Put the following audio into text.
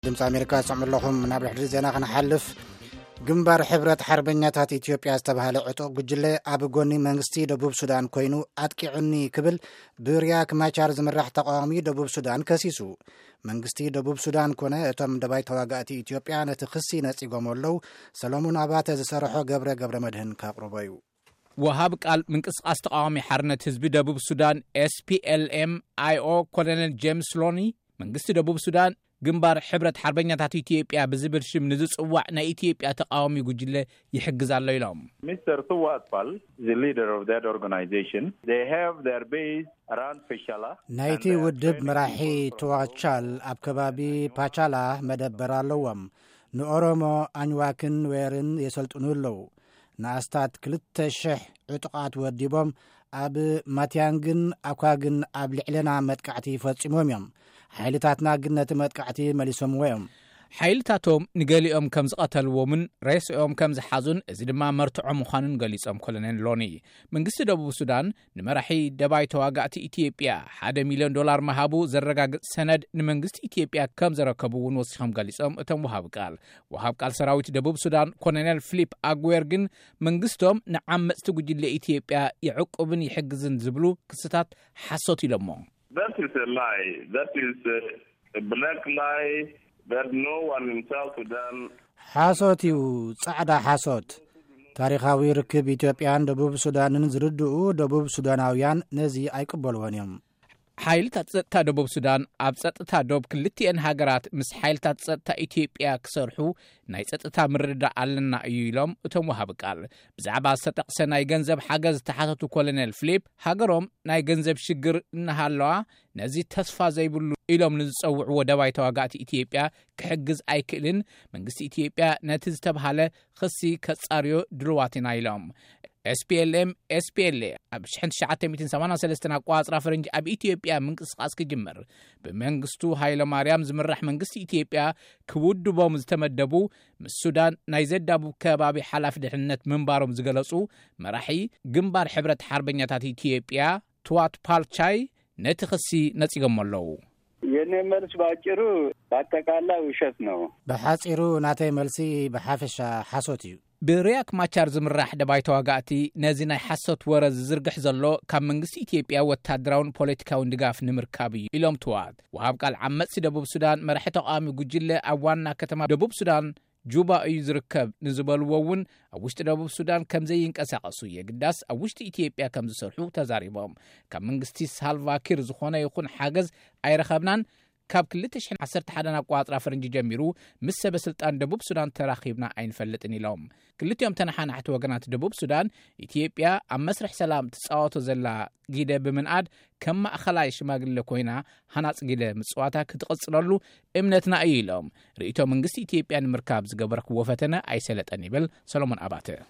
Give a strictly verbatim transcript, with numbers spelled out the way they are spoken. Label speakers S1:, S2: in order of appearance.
S1: ድምጽ አሜሪካ ሰምለኹም ናብ ልሕድሪ ዜና ከነሓልፍ ግንባር ሕብረት ሓርበኛታት ኢትዮጵያ ዝተባሃለ ዕጦ ጉጅለ ኣብ ጎኒ መንግስቲ ደቡብ ሱዳን ኮይኑ ኣጥቂዑኒ ክብል ብሪያክ ማቻር ዝምራሕ ተቃዋሚ ደቡብ ሱዳን ከሲሱ መንግስቲ ደቡብ ሱዳን ኮነ እቶም ደባይ ተዋጋእቲ ኢትዮጵያ ነቲ ክሲ ነጺጎም ኣለዉ ሰሎሞን አባተ ዝሰርሖ ገብረ ገብረ መድህን ካቅርበዩ
S2: ወሃብ ቃል ምንቅስቃስ ተቃዋሚ ሓርነት ህዝቢ ደቡብ ሱዳን ኤስ ፒ ኤል ኤም አይ ኦ ኮሎኔል ጄምስ ሎኒ መንግስቲ ደቡብ ሱዳን ግንባር ሕብረት ሓርበኛታት ኢትዮጵያ ብዝብል ሽም ንዝጽዋዕ ናይ ኢትዮጵያ ተቃዋሚ ጉጅለ ይሕግዝ ኣሎ ኢሎም
S3: Mister Tuwat Pal, the leader of that organization, they have their base around Pachala.
S1: ናይቲ ውድብ መራሒ ተዋቻል ኣብ ከባቢ ፓቻላ መደበር ኣለዎም ንኦሮሞ አንዋክን ዌርን የሰልጥኑ ኣለዉ ንኣስታት ክልተ ሽሕ ዕጡቃት ወዲቦም ኣብ ማትያንግን ኣኳግን ኣብ ልዕለና መጥቃዕቲ ፈጺሞም እዮም ሓይልታትና ግን ነቲ መጥቃዕቲ መሊሶም ወዮም ሓይልታቶም ንገሊኦም ከም ዝቐተልዎምን ሬስኦም ከም ዝሓዙን እዚ ድማ መርትዖም ምዃኑን ገሊጾም ኮሎኔል ሎኒ መንግስቲ ደቡብ ሱዳን ንመራሒ ደባይ ተዋጋእቲ ኢትዮጵያ ሓደ ሚልዮን ዶላር መሃቡ ዘረጋግጽ ሰነድ ንመንግስቲ ኢትዮጵያ ከም ዘረከቡውን ወሲኾም ገሊጾም እቶም ወሃብ ቃል ወሃብ ቃል ሰራዊት ደቡብ ሱዳን ኮሎኔል ፊሊፕ አጉዌር ግን መንግስቶም ንዓመጽቲ ጉጅለ ኢትዮጵያ ይዕቁብን ይሕግዝን ዝብሉ ክስታት ሓሶት ኢሎሞ
S4: That is a lie. That is a, a black lie that no one in South Sudan...
S1: ሓሶት እዩ ጻዕዳ ሓሶት ታሪኻዊ ርክብ ኢትዮጵያን ደቡብ ሱዳንን ዝርድኡ ደቡብ ሱዳናውያን ነዚ ኣይቅበልዎን እዮም ሓይልታት ጸጥታ ደቡብ ሱዳን ኣብ ጸጥታ ዶብ ክልቲአን ሃገራት ምስ ሓይልታት ጸጥታ ኢትዮጵያ ክሰርሑ ናይ ጸጥታ ምርዳእ ኣለና እዩ ኢሎም እቶም ወሃብ ቃል ብዛዕባ ዝተጠቕሰ ናይ ገንዘብ ሓገዝ ተሓተቱ ኮሎኔል ፊሊፕ ሃገሮም ናይ ገንዘብ ሽግር እናሃለዋ ነዚ ተስፋ ዘይብሉ ኢሎም ንዝጸውዕዎ ደባይ ተዋጋእቲ ኢትዮጵያ ክሕግዝ ኣይክእልን መንግስቲ ኢትዮጵያ ነቲ ዝተባሃለ ክሲ ከጻርዮ ድልዋት ኢና ኢሎም ኤስ ፒ ኤል ኤም ኤስ ፒ ኤል ኤ ኣብ ሺሕ ትሽዓተ ሚእትን ሰማንያ ሰለስተ ኣቋጽራ ፈረንጂ ኣብ ኢትዮጵያ ምንቅስቃስ ክጅምር ብመንግስቱ ሃይለ ማርያም ዝምራሕ መንግስቲ ኢትዮጵያ ክውድቦም ዝተመደቡ ምስ ሱዳን ናይ ዘዳቡብ ከባቢ ሓላፊ ድሕንነት ምንባሮም ዝገለጹ መራሒ ግንባር ሕብረት ሓርበኛታት ኢትዮጵያ ቱዋት ፓልቻይ ነቲ ክሲ ነጺጎም ኣለዉ
S5: የኔ መልስ ባጭሩ በአጠቃላይ ውሸት ነው
S1: በሐጺሩ ናተይ መልሲ በሐፈሻ ሓሶት እዩ ብሪያክ ማቻር ዝምራሕ ደባይ ተዋጋእቲ ነዚ ናይ ሓሶት ወረ ዝዝርግሕ ዘሎ ካብ መንግስቲ ኢትዮጵያ ወታደራውን ፖለቲካውን ድጋፍ ንምርካብ እዩ ኢሎም ትዋት ወሃብ ቃል ዓመጽቲ ደቡብ ሱዳን መራሒ ተቃዋሚ ጉጅለ ኣብ ዋና ከተማ ደቡብ ሱዳን ጁባ እዩ ዝርከብ ንዝበልዎ እውን ኣብ ውሽጢ ደቡብ ሱዳን ከም ዘይንቀሳቐሱ የግዳስ ኣብ ውሽጢ ኢትዮጵያ ከም ዝሰርሑ ተዛሪቦም ካብ መንግስቲ ሳልቫኪር ዝኾነ ይኹን ሓገዝ ኣይረኸብናን ካብ ክልተ ሽሕ ዓሰርተ ሓደ ኣቋጽራ ፈረንጂ ጀሚሩ ምስ ሰበስልጣን ደቡብ ሱዳን ተራኺብና ኣይንፈልጥን ኢሎም ክልቲኦም ተነሓናሕቲ ወገናት ደቡብ ሱዳን ኢትዮጵያ ኣብ መስርሕ ሰላም ትጻወቶ ዘላ ጊደ ብምንኣድ ከም ማእኸላይ ሽማግለ ኮይና ሃናጽ ጊደ ምጽዋታ ክትቕጽለሉ እምነትና እዩ ኢሎም ርእቶ መንግስቲ ኢትዮጵያ ንምርካብ ዝገበረክዎ ፈተነ ኣይሰለጠን ይብል ሰሎሞን አባተ